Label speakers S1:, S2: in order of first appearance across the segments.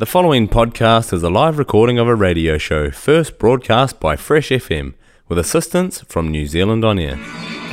S1: The following podcast is a live recording of a radio show first broadcast by Fresh FM with assistance from New Zealand On Air.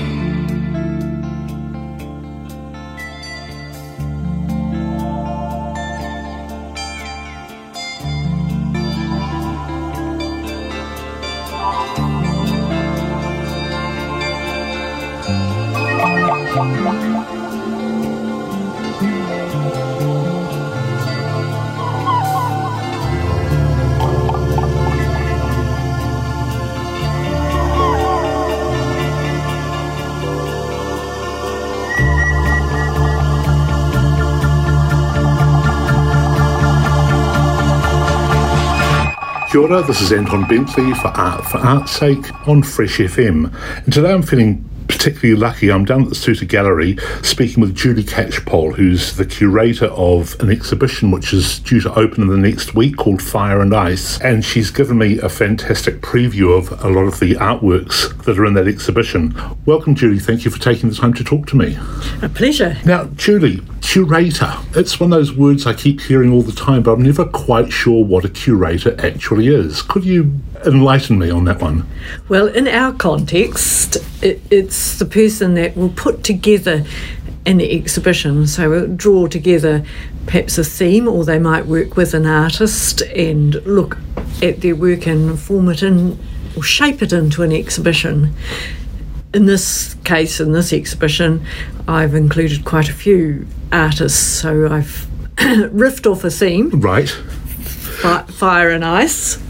S2: Kia ora, this is Anton Bentley for Art's Sake on Fresh FM. And today I'm feeling particularly lucky. I'm down at the Suter Gallery speaking with Julie Catchpole, who's the curator of an exhibition which is due to open in the next week called Fire and Ice. And she's given me a fantastic preview of a lot of the artworks that are in that exhibition. Welcome, Julie. Thank you for taking the time to talk to me.
S3: A pleasure.
S2: Now, Julie, curator. It's one of those words I keep hearing all the time, but I'm never quite sure what a curator actually is. Could you enlighten me on that one?
S3: Well, in our context, it's the person that will put together an exhibition. So we'll draw together perhaps a theme, or they might work with an artist and look at their work and form it in or shape it into an exhibition. In this case, in this exhibition, I've included quite a few artists, so I've riffed off a theme.
S2: Right.
S3: Fire and Ice,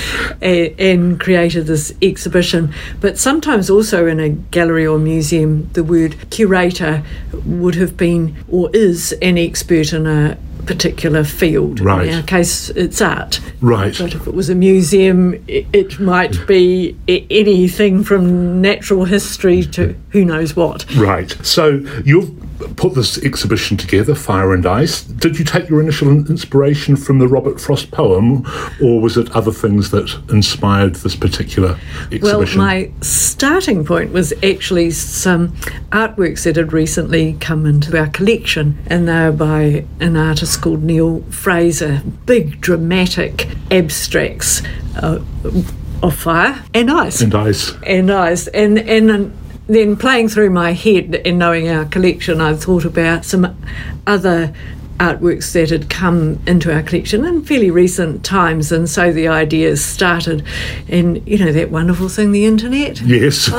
S3: and created this exhibition. But sometimes also in a gallery or museum, the word curator would have been or is an expert in a particular field.
S2: Right.
S3: In our case, it's art.
S2: Right.
S3: But if it was a museum, it might be anything from natural history to who knows what.
S2: Right. So you've put this exhibition together, Fire and Ice. Did you take your initial inspiration from the Robert Frost poem, or was it other things that inspired this particular exhibition?
S3: Well, my starting point was actually some artworks that had recently come into our collection, and they're by an artist called Neil Fraser. Big, dramatic abstracts of fire and ice.
S2: And ice.
S3: And ice. And then playing through my head and knowing our collection, I thought about some other artworks that had come into our collection in fairly recent times, and so the ideas started. And you know that wonderful thing, the internet?
S2: Yes.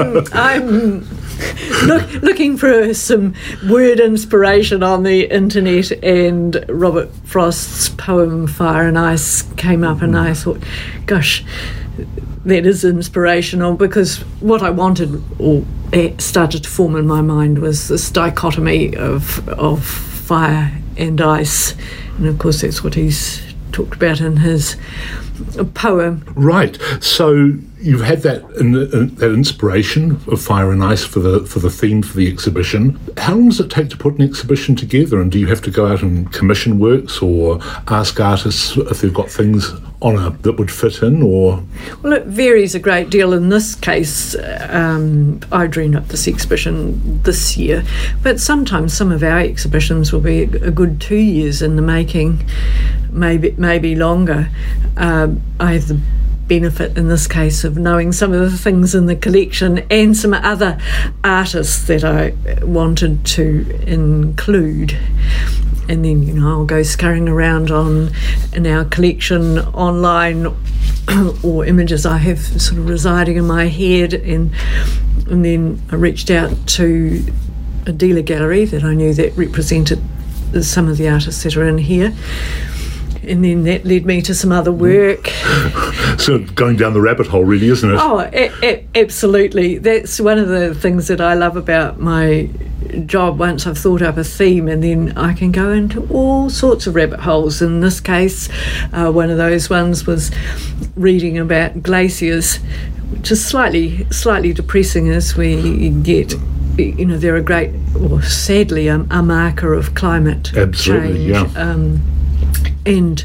S3: I'm looking for some word inspiration on the internet, and Robert Frost's poem Fire and Ice came up, and I thought, gosh, that is inspirational, because what I wanted or started to form in my mind was this dichotomy of fire and ice, and of course that's what he's talked about in his poem.
S2: Right. So you've had that that inspiration of Fire and Ice for the theme for the exhibition. How long does it take to put an exhibition together, and do you have to go out and commission works or ask artists if they've got things on that would fit in, or?
S3: Well, it varies a great deal. In this case, I dreamed up this exhibition this year, but sometimes some of our exhibitions will be a good 2 years in the making, maybe longer. I have the benefit in this case of knowing some of the things in the collection and some other artists that I wanted to include. And then, you know, I'll go scurrying around in our collection online, or images I have sort of residing in my head, and then I reached out to a dealer gallery that I knew that represented some of the artists that are in here. And then that led me to some other work.
S2: So going down the rabbit hole, really, isn't it?
S3: Oh, absolutely. That's one of the things that I love about my job. Once I've thought up a theme, and then I can go into all sorts of rabbit holes. In this case, one of those ones was reading about glaciers, which is slightly depressing as we get. You know, they're a great, or sadly, a marker of climate
S2: Absolutely,
S3: change.
S2: Yeah.
S3: And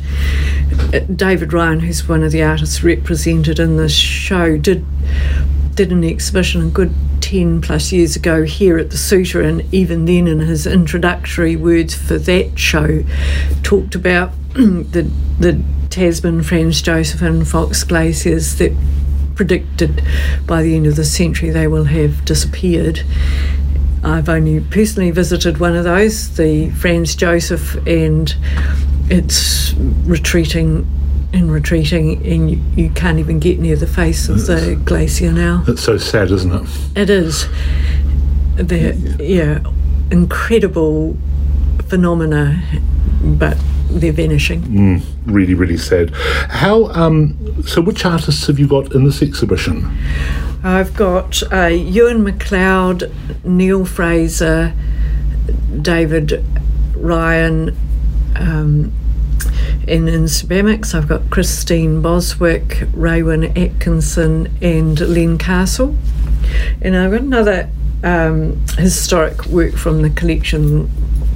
S3: David Ryan, who's one of the artists represented in this show, did an exhibition a good 10 plus years ago here at the Suter, and even then in his introductory words for that show talked about the Tasman, Franz Josef and Fox glaciers that predicted by the end of the century they will have disappeared. I've only personally visited one of those, the Franz Josef, and it's retreating, and you can't even get near the face of the glacier now.
S2: It's so sad, isn't it?
S3: It is. They're incredible phenomena, but they're vanishing.
S2: Really, really sad. How? So, which artists have you got in this exhibition?
S3: I've got Ewan MacLeod, Neil Fraser, David Ryan, and in ceramics I've got Christine Boswick, Raywin Atkinson and Len Castle. And I've got another historic work from the collection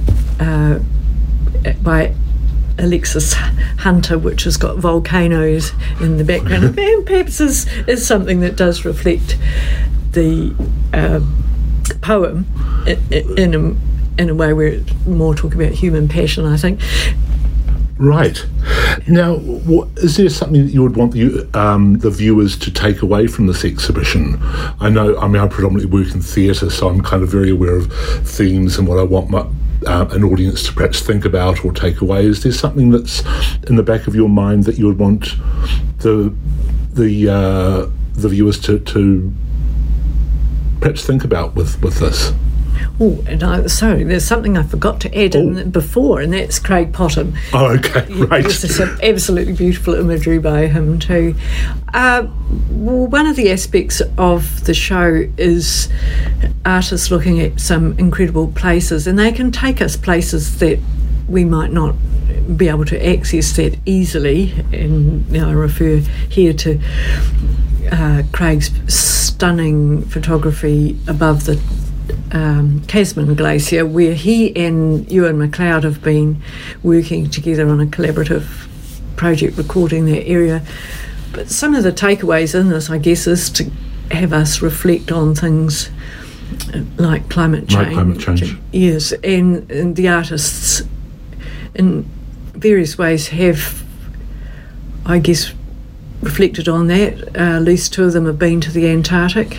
S3: by Alexis Hunter, which has got volcanoes in the background, and perhaps is something that does reflect the poem in a way where it's more talking about human passion, I think.
S2: Right. Now, is there something that you would want the viewers to take away from this exhibition? I predominantly work in theatre, so I'm kind of very aware of themes and what I want an audience to perhaps think about or take away. Is there something that's in the back of your mind that you would want the viewers to perhaps think about with this?
S3: Oh, and sorry, there's something I forgot to add in before, and that's Craig Potham.
S2: Oh, okay, right.
S3: There's some absolutely beautiful imagery by him too. Well, one of the aspects of the show is artists looking at some incredible places, and they can take us places that we might not be able to access that easily. And I refer here to Craig's stunning photography above the Tasman Glacier, where he and Ewan MacLeod have been working together on a collaborative project recording that area. But some of the takeaways in this, I guess, is to have us reflect on things like climate change. Yes, and the artists in various ways have, I guess, reflected on that. At least two of them have been to the Antarctic.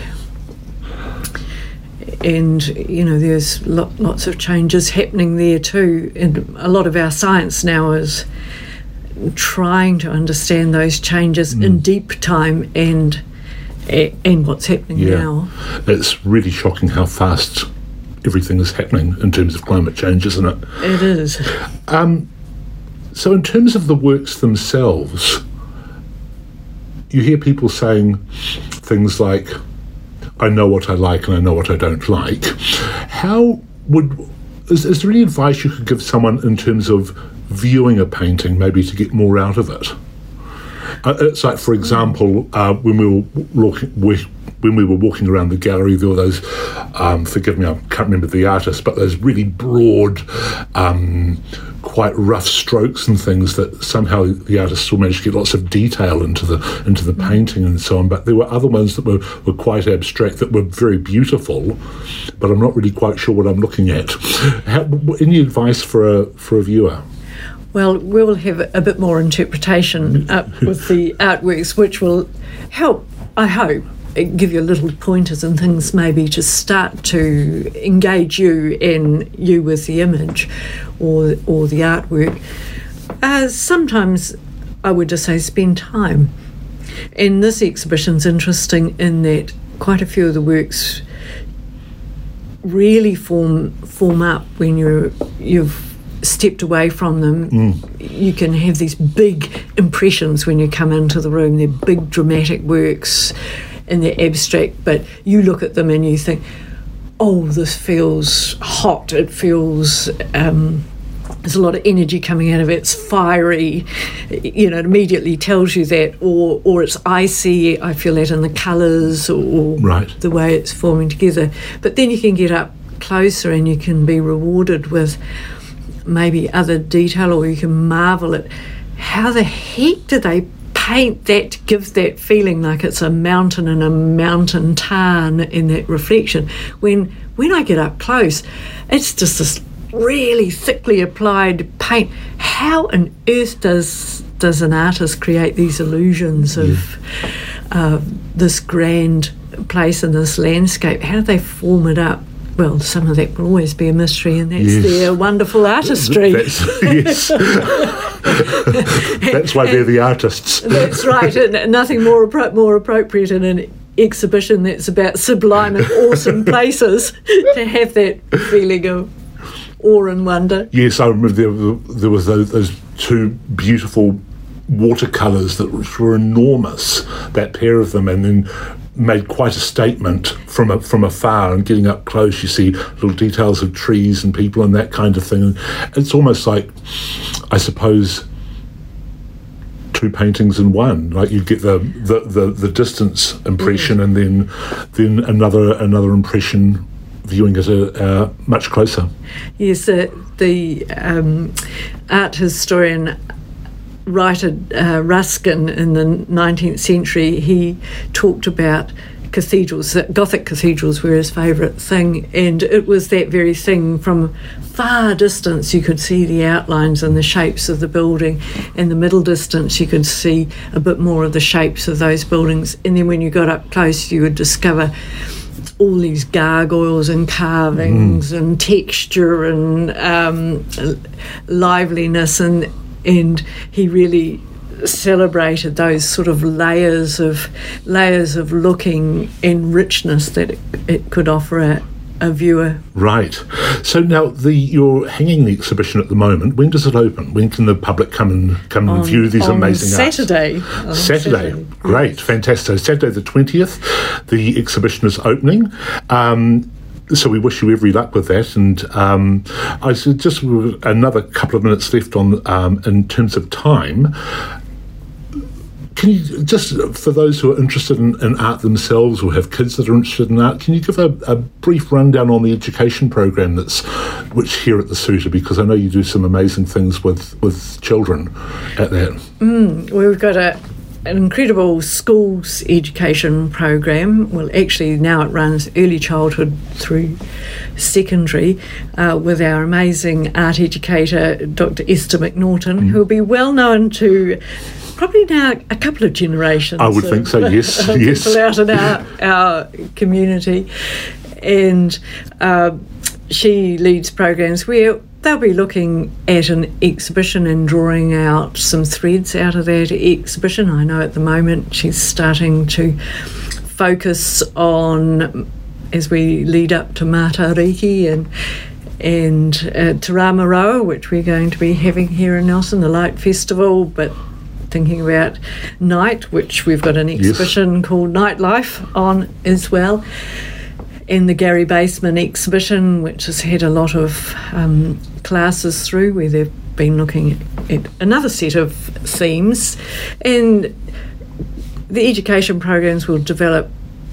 S3: And, there's lots of changes happening there too. And a lot of our science now is trying to understand those changes in deep time and what's happening now.
S2: It's really shocking how fast everything is happening in terms of climate change, isn't it?
S3: It is.
S2: So in terms of the works themselves, you hear people saying things like, I know what I like and I know what I don't like. Is there any advice you could give someone in terms of viewing a painting, maybe to get more out of it? It's like, for example, when we were walking around the gallery, there were those, forgive me, I can't remember the artist, but those really broad, quite rough strokes and things that somehow the artist still managed to get lots of detail into the painting and so on. But there were other ones that were quite abstract, that were very beautiful, but I'm not really quite sure what I'm looking at. Any advice for a viewer?
S3: Well, we'll have a bit more interpretation up with the artworks, which will help, I hope, give you little pointers and things maybe to start to engage you with the image or the artwork. Sometimes I would just say spend time. And this exhibition's interesting in that quite a few of the works really form up when you've stepped away from them. You can have these big impressions when you come into the room. They're big dramatic works and they're abstract, but you look at them and you think, oh, this feels hot, it feels there's a lot of energy coming out of it, it's fiery, it immediately tells you that, or it's icy, I feel that in the colours or the way it's forming together. But then you can get up closer and you can be rewarded with maybe other detail, or you can marvel at how the heck did they paint that gives that feeling like it's a mountain and a mountain tarn in that reflection. When I get up close, it's just this really thickly applied paint. How on earth does an artist create these illusions of this grand place and this landscape? How do they form it up? Well, some of that will always be a mystery, and that's their wonderful artistry.
S2: Yes. That's why they're the artists.
S3: That's right, and nothing more appropriate in an exhibition that's about sublime and awesome places to have that feeling of awe and wonder.
S2: Yes, I remember there was those two beautiful watercolours that were enormous, that pair of them, and then made quite a statement from afar, and getting up close you see little details of trees and people and that kind of thing. And it's almost like, I suppose, two paintings in one. Like you get the distance impression and then another impression viewing it much closer.
S3: Yes, the art historian Ruskin in the 19th century, he talked about cathedrals, that Gothic cathedrals were his favourite thing, and it was that very thing. From far distance you could see the outlines and the shapes of the building, and the middle distance you could see a bit more of the shapes of those buildings, and then when you got up close you would discover all these gargoyles and carvings and texture and liveliness, and he really celebrated those sort of layers of looking and richness that it could offer a viewer.
S2: Right. So now you're hanging the exhibition at the moment. When does it open? When can the public come and view these amazing arts? Saturday. Great, fantastic. Saturday the 20th, the exhibition is opening. So we wish you every luck with that. And I said just another couple of minutes left on in terms of time. Can you, just for those who are interested in art themselves or have kids that are interested in art, can you give a brief rundown on the education program which here at the Suter, because I know you do some amazing things with children at that.
S3: We've got an incredible schools education program. Well, actually now it runs early childhood through secondary with our amazing art educator, Dr. Esther McNaughton, who will be well known to probably now a couple of generations.
S2: I would think so, yes.
S3: People out in our community. And she leads programs where they'll be looking at an exhibition and drawing out some threads out of that exhibition. I know at the moment she's starting to focus on, as we lead up to Matariki and Te Rāmaroa, which we're going to be having here in Nelson, the Light Festival, but thinking about night, which we've got an exhibition called Nightlife on as well, and the Gary Baseman exhibition, which has had a lot of classes through where they've been looking at another set of themes. And the education programs will develop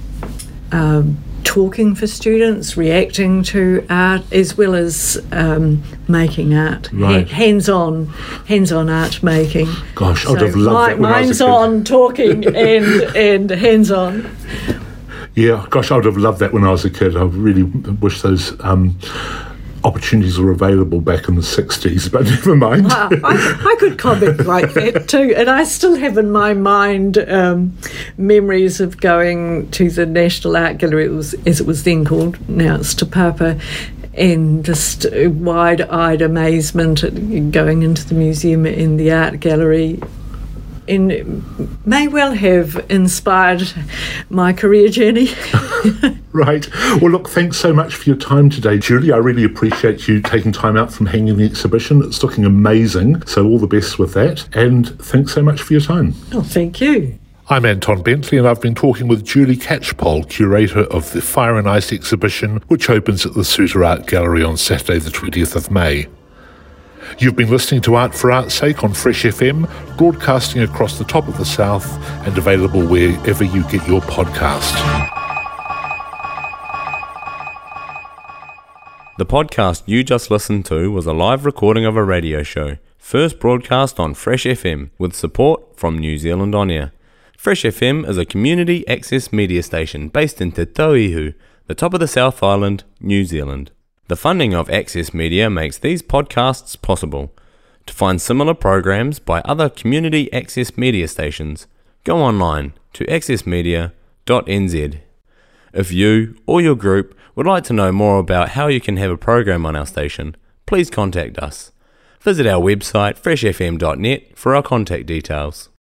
S3: talking for students, reacting to art, as well as making art,
S2: right.
S3: hands-on art making.
S2: Gosh, I'd have loved that when I was a kid.
S3: Minds-on talking and hands-on.
S2: Yeah, gosh, I would have loved that when I was a kid. I really wish those opportunities were available back in the 60s, but never mind.
S3: I could comment like that too, and I still have in my mind memories of going to the National Art Gallery, as it was then called, now it's Te Papa, and just wide-eyed amazement at going into the museum in the art gallery, and it may well have inspired my career journey.
S2: Right. Well, look, thanks so much for your time today, Julie. I really appreciate you taking time out from hanging the exhibition. It's looking amazing, so all the best with that. And thanks so much for your time.
S3: Oh, thank you.
S2: I'm Anton Bentley, and I've been talking with Julie Catchpole, curator of the Fire and Ice exhibition, which opens at the Suter Art Gallery on Saturday the 20th of May. You've been listening to Art for Art's Sake on Fresh FM, broadcasting across the top of the South and available wherever you get your podcast.
S1: The podcast you just listened to was a live recording of a radio show, first broadcast on Fresh FM with support from New Zealand On Air. Fresh FM is a community access media station based in Te Tauihu, the top of the South Island, New Zealand. The funding of Access Media makes these podcasts possible. To find similar programs by other community access media stations, go online to accessmedia.nz. If you or your group would like to know more about how you can have a program on our station, please contact us. Visit our website freshfm.net for our contact details.